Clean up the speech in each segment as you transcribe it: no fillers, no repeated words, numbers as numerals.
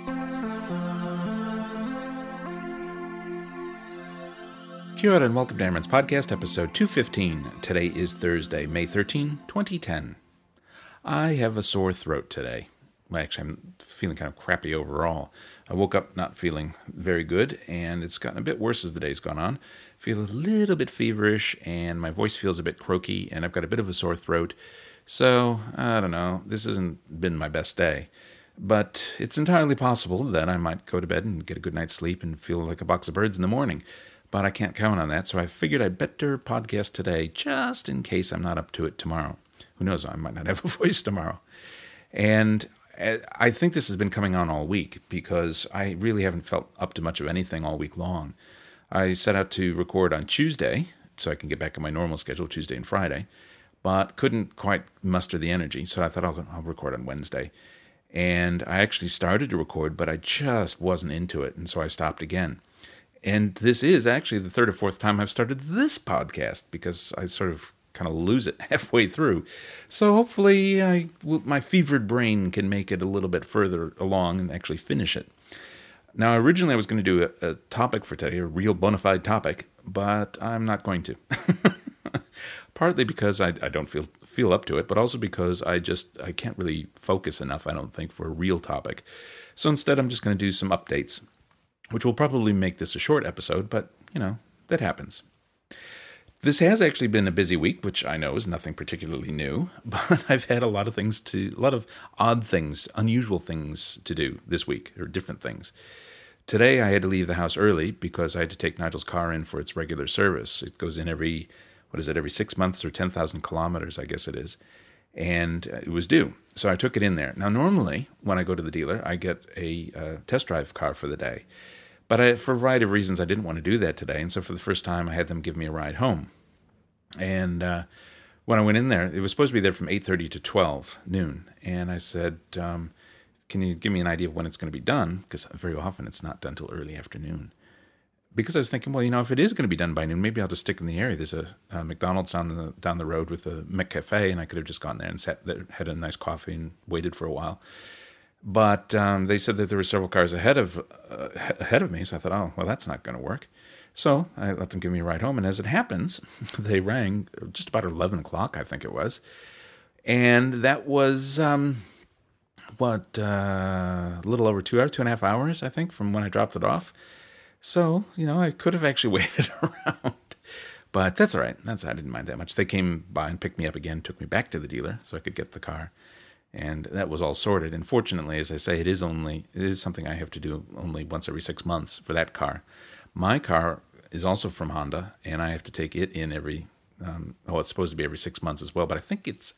Kia ora and welcome to Amron's Podcast, episode 215. Today is Thursday, May 13, 2010. I have a sore throat today. Well, actually, I'm feeling kind of crappy overall. I woke up not feeling very good, and it's gotten a bit worse as the day's gone on. I feel a little bit feverish, and my voice feels a bit croaky, and I've got a bit of a sore throat. So, I don't know, this hasn't been my best day. But it's entirely possible that I might go to bed and get a good night's sleep and feel like a box of birds in the morning. But I can't count on that, so I figured I'd better podcast today just in case I'm not up to it tomorrow. Who knows, I might not have a voice tomorrow. And I think this has been coming on all week because I really haven't felt up to much of anything all week long. I set out to record on Tuesday so I can get back on my normal schedule, Tuesday and Friday, but couldn't quite muster the energy, so I thought I'll record on Wednesday. And I actually started to record, but I just wasn't into it, and so I stopped again. And this is actually the third or fourth time I've started this podcast because I sort of kind of lose it halfway through. So hopefully my fevered brain can make it a little bit further along and actually finish it. Now, originally I was going to do a topic for today, a real bona fide topic, but I'm not going to. Partly because I don't feel up to it, but also because I can't really focus enough, I don't think, for a real topic. So instead I'm just going to do some updates, which will probably make this a short episode, but, that happens. This has actually been a busy week, which I know is nothing particularly new, but I've had a lot of odd things, unusual things to do this week, or different things. Today I had to leave the house early because I had to take Nigel's car in for its regular service. It goes in every 6 months or 10,000 kilometers, I guess it is. And it was due. So I took it in there. Now, normally, when I go to the dealer, I get a test drive car for the day. But for a variety of reasons, I didn't want to do that today. And so for the first time, I had them give me a ride home. And when I went in there, it was supposed to be there from 8:30 to 12 noon. And I said, can you give me an idea of when it's going to be done? Because very often it's not done till early afternoon. Because I was thinking, well, if it is going to be done by noon, maybe I'll just stick in the area. There's a McDonald's down the road with a McCafe, and I could have just gone there and sat there, had a nice coffee, and waited for a while. But they said that there were several cars ahead of me, so I thought, oh, well, that's not going to work. So I let them give me a ride home, and as it happens, they rang just about 11 o'clock, I think it was. And that was, a little over 2 hours, 2.5 hours, I think, from when I dropped it off. So, I could have actually waited around. But that's all right. I didn't mind that much. They came by and picked me up again, took me back to the dealer so I could get the car. And that was all sorted. And fortunately, as I say, it is something I have to do only once every 6 months for that car. My car is also from Honda, and I have to take it in it's supposed to be every 6 months as well. But I think it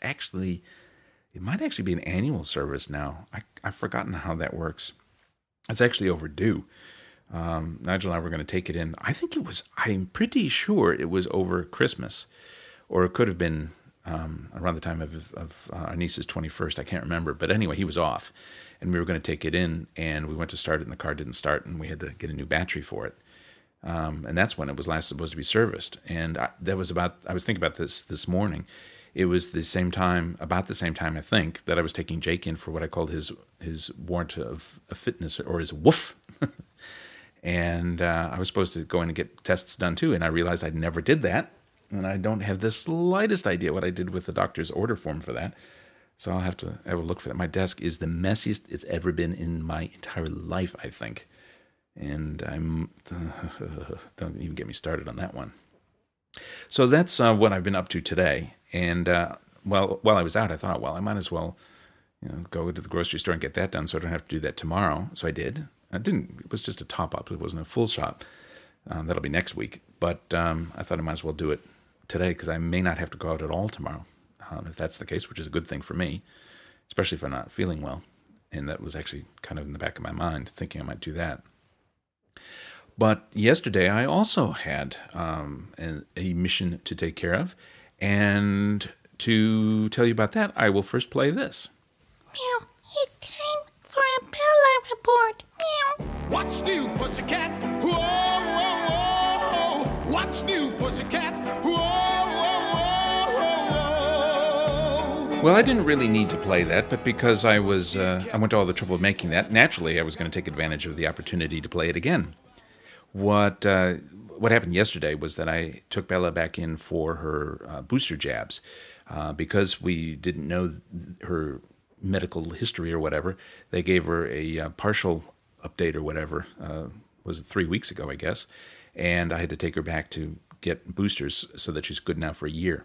might actually be an annual service now. I've forgotten how that works. It's actually overdue. Nigel and I were going to take it in. I'm pretty sure it was over Christmas, or it could have been around the time of our niece's 21st. I can't remember. But anyway, he was off, and we were going to take it in, and we went to start it, and the car didn't start, and we had to get a new battery for it. And that's when it was last supposed to be serviced. And I was thinking about this morning. It was about the same time, I think, that I was taking Jake in for what I called his warrant of fitness, or his woof. And I was supposed to go in and get tests done too, and I realized I never did that, and I don't have the slightest idea what I did with the doctor's order form for that. So I'll have to have a look for that. My desk is the messiest it's ever been in my entire life, I think. And don't even get me started on that one. So that's what I've been up to today. And while I was out, I thought, I might as well go to the grocery store and get that done so I don't have to do that tomorrow. So I did. It was just a top-up. It wasn't a full shop. That'll be next week. But I thought I might as well do it today because I may not have to go out at all tomorrow. If that's the case, which is a good thing for me, especially if I'm not feeling well. And that was actually kind of in the back of my mind, thinking I might do that. But yesterday I also had a mission to take care of. And to tell you about that, I will first play this. Meow. It's time for a Bella report. Meow. What's new, pussycat? Whoa, whoa, whoa. What's new, pussycat? Whoa, whoa, whoa, whoa. Well, I didn't really need to play that, but because I went to all the trouble of making that, naturally I was going to take advantage of the opportunity to play it again. What happened yesterday was that I took Bella back in for her booster jabs. Because we didn't know her medical history or whatever, they gave her a partial update or whatever. Was it 3 weeks ago, I guess? And I had to take her back to get boosters so that she's good now for a year.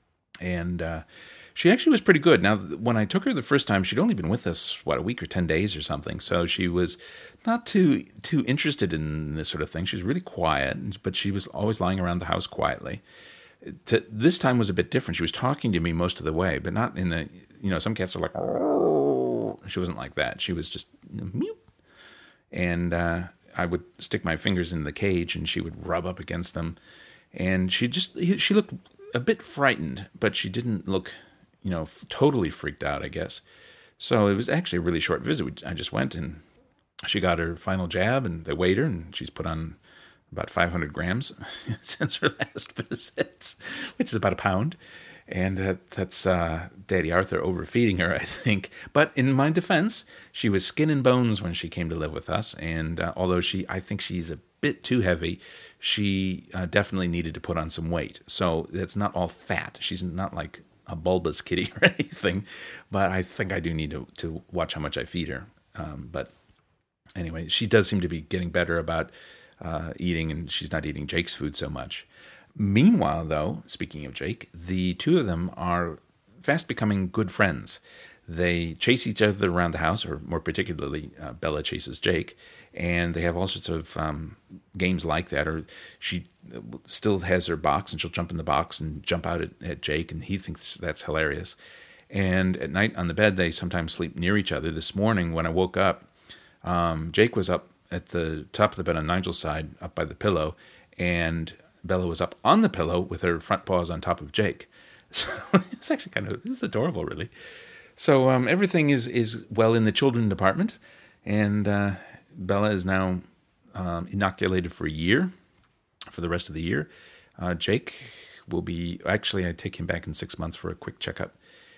And she actually was pretty good. Now, when I took her the first time, she'd only been with us, a week or 10 days or something. So she was not too interested in this sort of thing. She was really quiet, but she was always lying around the house quietly. This time was a bit different. She was talking to me most of the way, but not in the, some cats are like, oh. She wasn't like that. She was just, meow. And I would stick my fingers in the cage and she would rub up against them. And she looked a bit frightened, but she didn't look, totally freaked out, I guess. So it was actually a really short visit. I just went and she got her final jab and they weighed her and she's put on about 500 grams since her last visit, which is about a pound. And that's Daddy Arthur overfeeding her, I think. But in my defense, she was skin and bones when she came to live with us. And although I think she's a bit too heavy, she definitely needed to put on some weight. So it's not all fat. She's not like a bulbous kitty or anything. But I think I do need to watch how much I feed her. But anyway, she does seem to be getting better about eating, and she's not eating Jake's food so much. Meanwhile, though, speaking of Jake, the two of them are fast becoming good friends. They chase each other around the house, or more particularly, Bella chases Jake, and they have all sorts of games like that. Or she still has her box, and she'll jump in the box and jump out at Jake, and he thinks that's hilarious. And at night on the bed, they sometimes sleep near each other. This morning, when I woke up, Jake was up at the top of the bed on Nigel's side, up by the pillow, and Bella was up on the pillow with her front paws on top of Jake. So it's actually it was adorable, really. So everything is well in the children department, and Bella is now inoculated for a year, for the rest of the year. Jake will be, actually I take him back in 6 months for a quick checkup,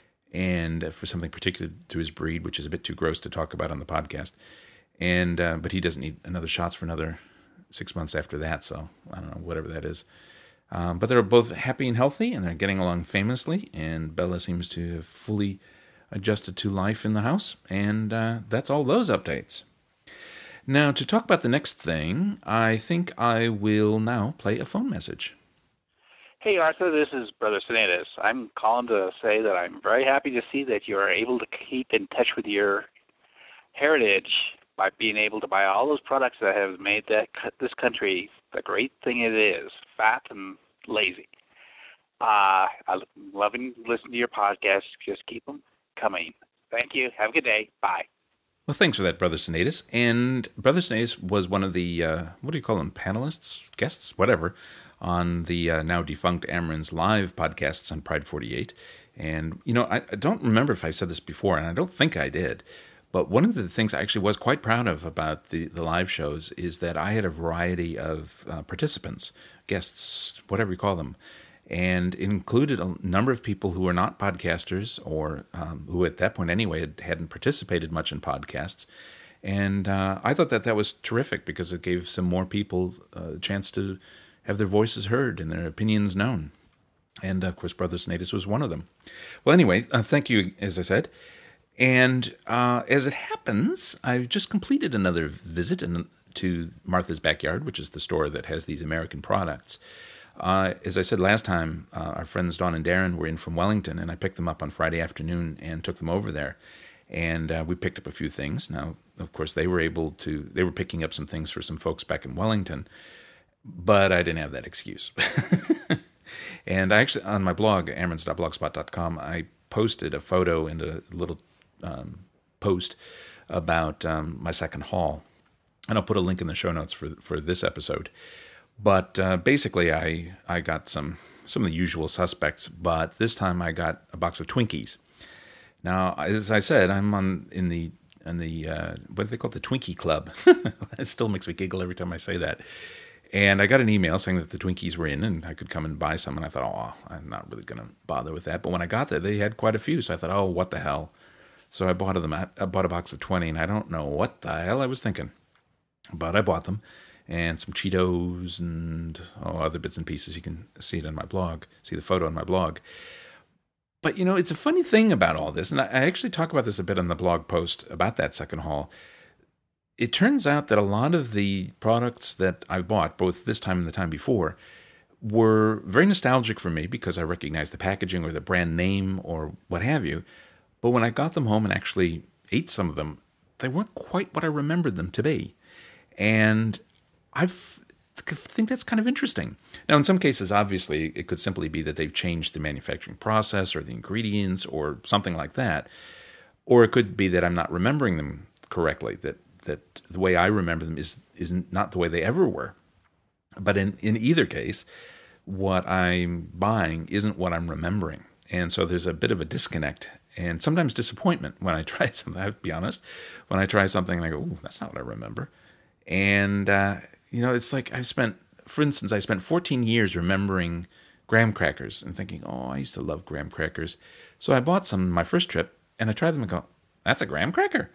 and for something particular to his breed, which is a bit too gross to talk about on the podcast. And but he doesn't need another shots for another 6 months after that, so I don't know, whatever that is. But they're both happy and healthy, and they're getting along famously, and Bella seems to have fully adjusted to life in the house, and that's all those updates. Now, to talk about the next thing, I think I will now play a phone message. Hey, Arthur, this is Brother Sinatus. I'm calling to say that I'm very happy to see that you are able to keep in touch with your heritage by being able to buy all those products that have made this country the great thing it is, fat and lazy. I'm loving listening to your podcast. Just keep them coming. Thank you. Have a good day. Bye. Well, thanks for that, Brother Sinatus. And Brother Sinatus was one of the, what do you call them, panelists, guests, whatever, on the now defunct Amarin's live podcasts on Pride 48. And, I don't remember if I said this before, and I don't think I did. But one of the things I actually was quite proud of about the live shows is that I had a variety of participants, guests, whatever you call them, and it included a number of people who were not podcasters or who at that point anyway hadn't participated much in podcasts. And I thought that was terrific because it gave some more people a chance to have their voices heard and their opinions known. And, of course, Brother Sinatus was one of them. Well, anyway, thank you, as I said. And as it happens, I've just completed another visit to Martha's Backyard, which is the store that has these American products. As I said last time, our friends Dawn and Darren were in from Wellington, and I picked them up on Friday afternoon and took them over there. And we picked up a few things. Now, of course, they were picking up some things for some folks back in Wellington, but I didn't have that excuse. And I actually, on my blog, amarins.blogspot.com, I posted a photo and a little post about my second haul. And I'll put a link in the show notes for this episode. But basically, I got some of the usual suspects, but this time I got a box of Twinkies. Now, as I said, I'm in the what do they call it, the Twinkie Club. It still makes me giggle every time I say that. And I got an email saying that the Twinkies were in and I could come and buy some. And I thought, oh, I'm not really going to bother with that. But when I got there, they had quite a few. So I thought, oh, what the hell? So I bought a box of 20, and I don't know what the hell I was thinking. But I bought them, and some Cheetos and other bits and pieces. You can see it on my blog, see the photo on my blog. But, it's a funny thing about all this, and I actually talk about this a bit on the blog post about that second haul. It turns out that a lot of the products that I bought, both this time and the time before, were very nostalgic for me because I recognized the packaging or the brand name or what have you. But when I got them home and actually ate some of them, they weren't quite what I remembered them to be. And I think that's kind of interesting. Now, in some cases, obviously, it could simply be that they've changed the manufacturing process or the ingredients or something like that. Or it could be that I'm not remembering them correctly, that the way I remember them is not the way they ever were. But in either case, what I'm buying isn't what I'm remembering. And so there's a bit of a disconnect and sometimes disappointment when I try something. I have to be honest. When I try something and I go, ooh, that's not what I remember. And, it's like I spent 14 years remembering graham crackers and thinking, oh, I used to love graham crackers. So I bought some my first trip and I tried them and go, that's a graham cracker.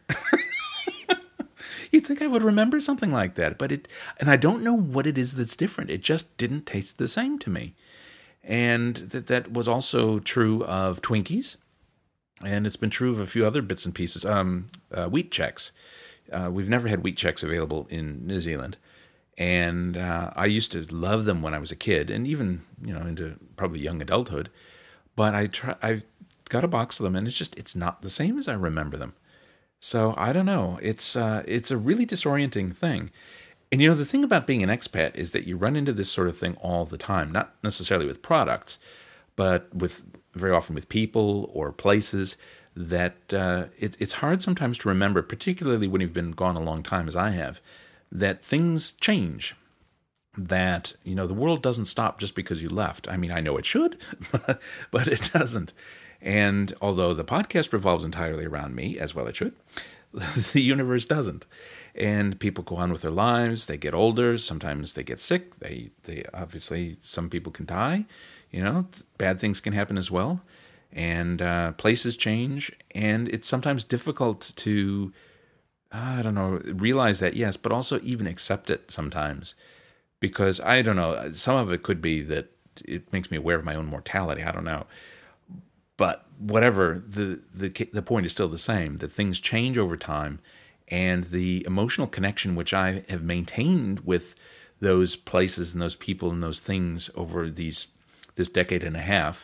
You'd think I would remember something like that, and I don't know what it is that's different. It just didn't taste the same to me. And that was also true of Twinkies, and it's been true of a few other bits and pieces. Wheat Chex. We've never had Wheat Chex available in New Zealand, and I used to love them when I was a kid, and even into probably young adulthood. But I got a box of them, and it's not the same as I remember them. So I don't know. It's a really disorienting thing. And the thing about being an expat is that you run into this sort of thing all the time, not necessarily with products, but very often with people or places that it's hard sometimes to remember, particularly when you've been gone a long time, as I have, that things change, that, the world doesn't stop just because you left. I mean, I know it should, but it doesn't. And although the podcast revolves entirely around me, as well it should, the universe doesn't. And people go on with their lives. They get older. Sometimes they get sick. They obviously, some people can die. Bad things can happen as well. And places change. And it's sometimes difficult to, realize that, yes, but also even accept it sometimes. Because, I don't know, some of it could be that it makes me aware of my own mortality. I don't know. But whatever, the point is still the same, that things change over time, and the emotional connection which I have maintained with those places and those people and those things over this decade and a half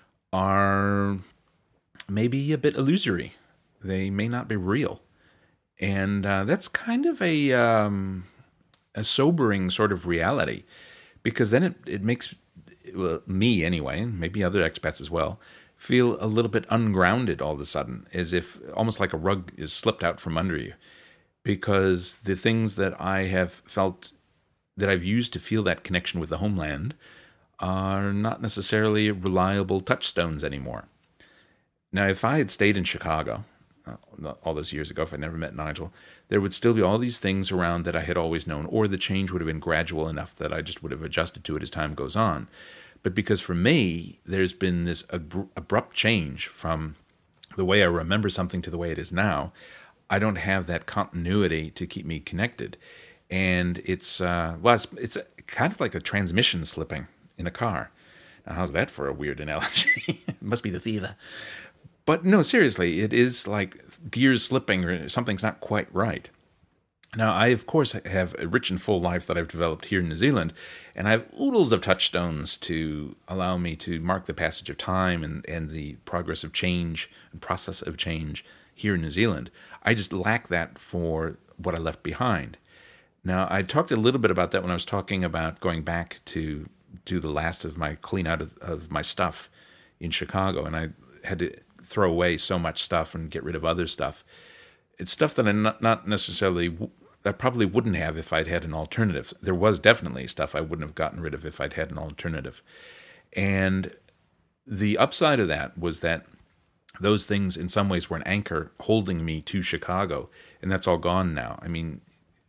are maybe a bit illusory. They may not be real. And that's kind of a sobering sort of reality, because then it makes me anyway, and maybe other expats as well, feel a little bit ungrounded all of a sudden, as if almost like a rug is slipped out from under you, because the things that I have felt that I've used to feel that connection with the homeland are not necessarily reliable touchstones anymore. Now, if I had stayed in Chicago all those years ago, if I never met Nigel, there would still be all these things around that I had always known, or the change would have been gradual enough that I just would have adjusted to it as time goes on. But because for me, there's been this abrupt change from the way I remember something to the way it is now, I don't have that continuity to keep me connected. And it's kind of like a transmission slipping in a car. Now, how's that for a weird analogy? It must be the fever. But no, seriously, it is like gears slipping or something's not quite right. Now, I, of course, have a rich and full life that I've developed here in New Zealand, and I have oodles of touchstones to allow me to mark the passage of time and the progress of change and process of change here in New Zealand. I just lack that for what I left behind. Now, I talked a little bit about that when I was talking about going back to do the last of my clean out of my stuff in Chicago, and I had to throw away so much stuff and get rid of other stuff. It's stuff that I not necessarily... I probably wouldn't have if I'd had an alternative. There was definitely stuff I wouldn't have gotten rid of if I'd had an alternative. And the upside of that was that those things in some ways were an anchor holding me to Chicago, and that's all gone now. I mean,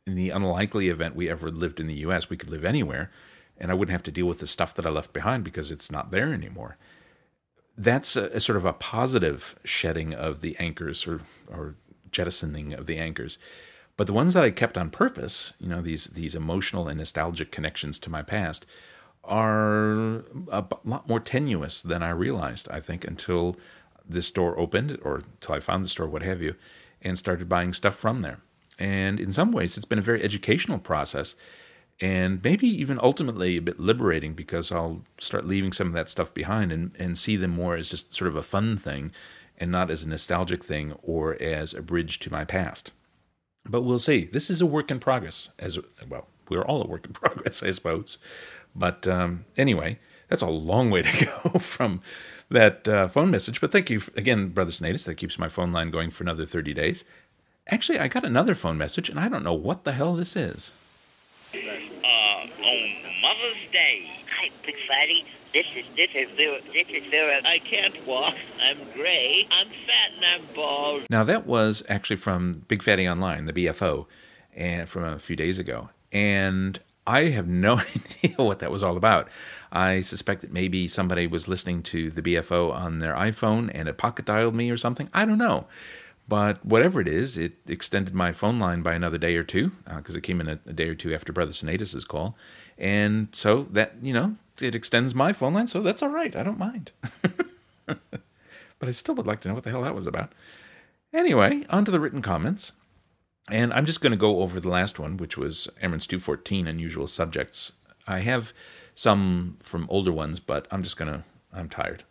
in the unlikely event we ever lived in the U.S., we could live anywhere, and I wouldn't have to deal with the stuff that I left behind because it's not there anymore. That's a sort of a positive shedding of the anchors or jettisoning of the anchors. But the ones that I kept on purpose, these emotional and nostalgic connections to my past, are a lot more tenuous than I realized, I think, until this store opened or until I found the store, what have you, and started buying stuff from there. And in some ways, it's been a very educational process and maybe even ultimately a bit liberating because I'll start leaving some of that stuff behind and see them more as just sort of a fun thing and not as a nostalgic thing or as a bridge to my past. But we'll see. This is a work in progress. We're all a work in progress, I suppose. But anyway, that's a long way to go from that phone message. But thank you again, Brother Sinatus. That keeps my phone line going for another 30 days. Actually, I got another phone message, and I don't know what the hell this is. On Mother's Day. Hi, Big Fatty. This is Vera. I can't walk. I'm gray. I'm fat and I'm bald. Now, that was actually from Big Fatty Online, the BFO, and from a few days ago. And I have no idea what that was all about. I suspect that maybe somebody was listening to the BFO on their iPhone and it pocket dialed me or something. I don't know. But whatever it is, it extended my phone line by another day or two because it came in a day or two after Brother Sinatus's call. And so that, it extends my phone line, so that's all right. I don't mind. But I still would like to know what the hell that was about. Anyway, on to the written comments. And I'm just going to go over the last one, which was Emrance 214, Unusual Subjects. I have some from older ones, but I'm tired.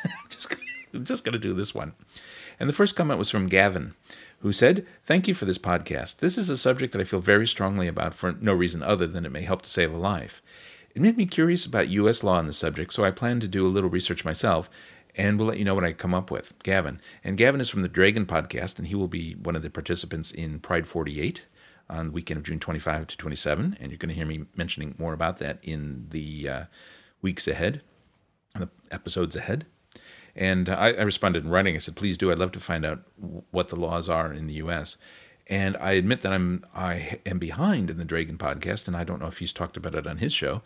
just going to do this one. And the first comment was from Gavin, who said, "Thank you for this podcast. This is a subject that I feel very strongly about for no reason other than it may help to save a life. It made me curious about U.S. law on the subject, so I plan to do a little research myself, and will let you know what I come up with." Gavin. And Gavin is from the Dragon podcast, and he will be one of the participants in Pride 48 on the weekend of June 25 to 27, and you're going to hear me mentioning more about that in the weeks ahead, the episodes ahead. And I responded in writing. I said, "Please do. I'd love to find out what the laws are in the U.S." And I admit that I am behind in the Dragon podcast, and I don't know if he's talked about it on his show.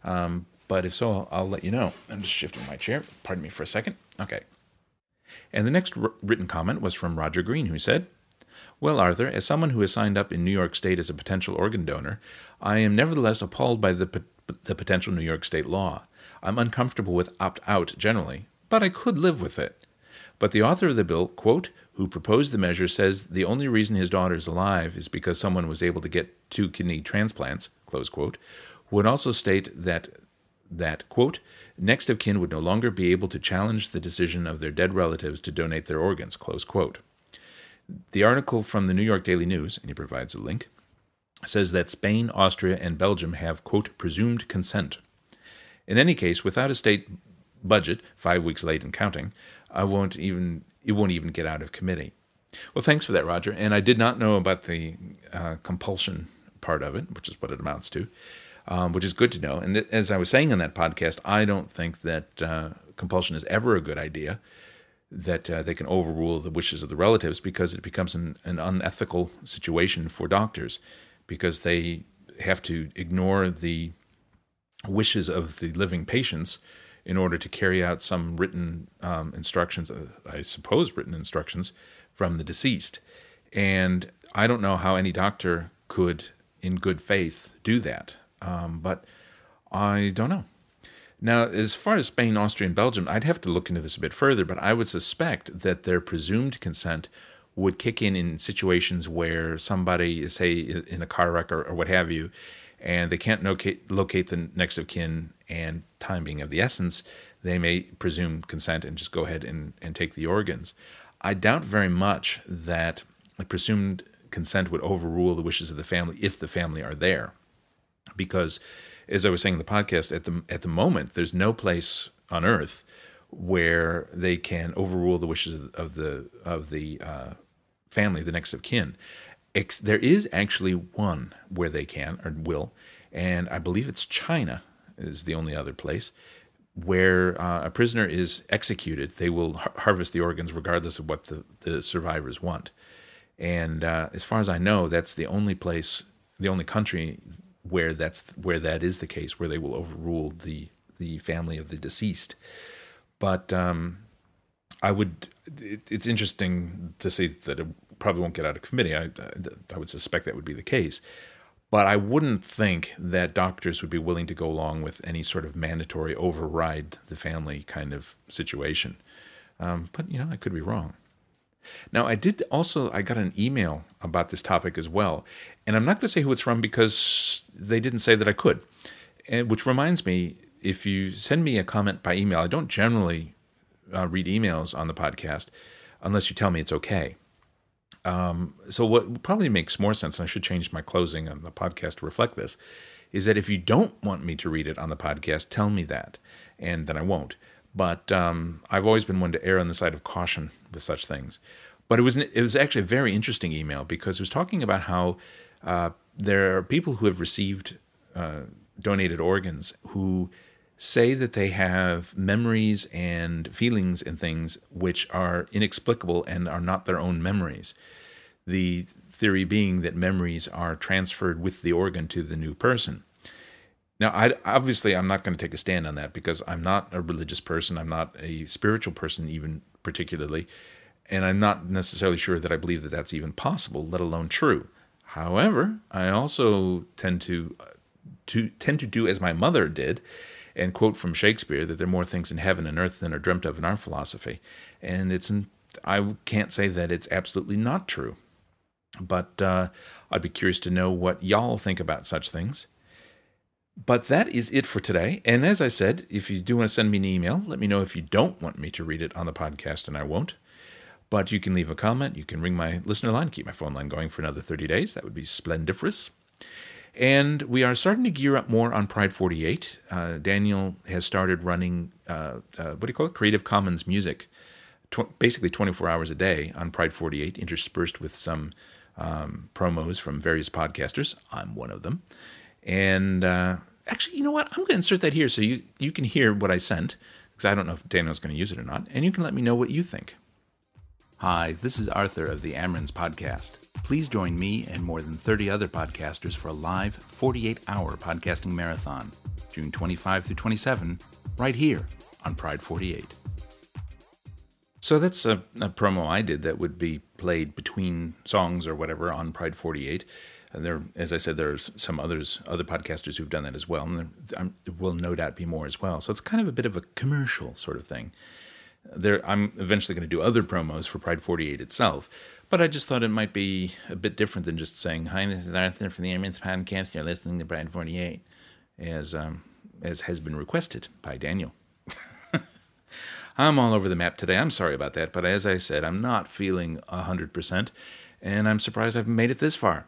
But if so, I'll let you know. I'm just shifting my chair. Pardon me for a second. Okay. And the next written comment was from Roger Green, who said, "Well, Arthur, as someone who has signed up in New York State as a potential organ donor, I am nevertheless appalled by the potential New York State law. I'm uncomfortable with opt-out generally, but I could live with it. But the author of the bill, quote, who proposed the measure, says the only reason his daughter is alive is because someone was able to get 2 kidney transplants, close quote, would also state that, quote, next of kin would no longer be able to challenge the decision of their dead relatives to donate their organs, close quote." The article from the New York Daily News, and he provides a link, says that Spain, Austria, and Belgium have, quote, presumed consent. In any case, without a state budget, 5 weeks late and counting, it won't even get out of committee. Well, thanks for that, Roger. And I did not know about the compulsion part of it, which is what it amounts to, which is good to know. And as I was saying in that podcast, I don't think that compulsion is ever a good idea, that they can overrule the wishes of the relatives, because it becomes an unethical situation for doctors, because they have to ignore the wishes of the living patients in order to carry out some written instructions, I suppose written instructions, from the deceased. And I don't know how any doctor could, in good faith, do that. But I don't know. Now, as far as Spain, Austria, and Belgium, I'd have to look into this a bit further, but I would suspect that their presumed consent would kick in situations where somebody is, say, in a car wreck or what have you, and they can't locate the next of kin, and time being of the essence, they may presume consent and just go ahead and take the organs. I doubt very much that a presumed consent would overrule the wishes of the family if the family are there, because, as I was saying in the podcast, at the moment, there's no place on earth where they can overrule the wishes of the family, the next of kin. There is actually one where they can or will, and I believe it's China is the only other place where a prisoner is executed. They will harvest the organs regardless of what the survivors want. And as far as I know, that's the only place the only country where that is the case, where they will overrule the family of the deceased. But it's interesting to see that it probably won't get out of committee. I would suspect that would be the case. But I wouldn't think that doctors would be willing to go along with any sort of mandatory override the family kind of situation. But, I could be wrong. Now, I got an email about this topic as well. And I'm not going to say who it's from because they didn't say that I could. And which reminds me, if you send me a comment by email, I don't generally read emails on the podcast unless you tell me it's okay. So what probably makes more sense, and I should change my closing on the podcast to reflect this, is that if you don't want me to read it on the podcast, tell me that, and then I won't. But I've always been one to err on the side of caution with such things. But it was actually a very interesting email because it was talking about how there are people who have received donated organs who say that they have memories and feelings and things which are inexplicable and are not their own memories. The theory being that memories are transferred with the organ to the new person. Now, I'm not going to take a stand on that because I'm not a religious person. I'm not a spiritual person even particularly, and I'm not necessarily sure that I believe that that's even possible, let alone true. However, I also tend to do as my mother did and quote from Shakespeare that there are more things in heaven and earth than are dreamt of in our philosophy. And I can't say that it's absolutely not true. But I'd be curious to know what y'all think about such things. But that is it for today. And as I said, if you do want to send me an email, let me know if you don't want me to read it on the podcast, and I won't. But you can leave a comment. You can ring my listener line, keep my phone line going for another 30 days. That would be splendiferous. And we are starting to gear up more on Pride 48. Daniel has started running, Creative Commons music, basically 24 hours a day on Pride 48, interspersed with some promos from various podcasters. I'm one of them. And actually, you know what? I'm going to insert that here so you can hear what I sent, because I don't know if Daniel's going to use it or not, and you can let me know what you think. Hi, this is Arthur of the Amrins Podcast. Please join me and more than 30 other podcasters for a live 48-hour podcasting marathon, June 25 through 27, right here on Pride 48. So that's a promo I did that would be played between songs or whatever on Pride 48. And as I said, there's some other podcasters who've done that as well, and there will no doubt be more as well. So it's kind of a bit of a commercial sort of thing. I'm eventually going to do other promos for Pride 48 itself, but I just thought it might be a bit different than just saying, "Hi, this is Arthur from the Amrins Podcast. You're listening to Pride 48," as has been requested by Daniel. I'm all over the map today. I'm sorry about that, but as I said, I'm not feeling 100%, and I'm surprised I've made it this far.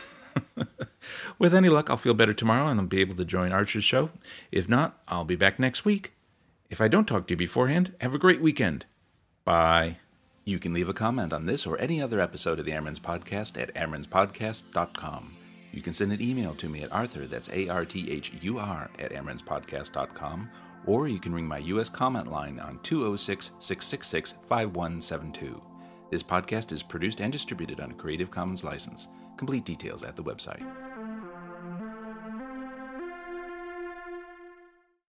With any luck, I'll feel better tomorrow and I'll be able to join Archer's show. If not, I'll be back next week. If I don't talk to you beforehand, have a great weekend. Bye. You can leave a comment on this or any other episode of the Amrins Podcast at amrinspodcast.com. You can send an email to me at Arthur, that's ARTHUR, at amrinspodcast.com, or you can ring my U.S. comment line on 206-666-5172. This podcast is produced and distributed on a Creative Commons license. Complete details at the website.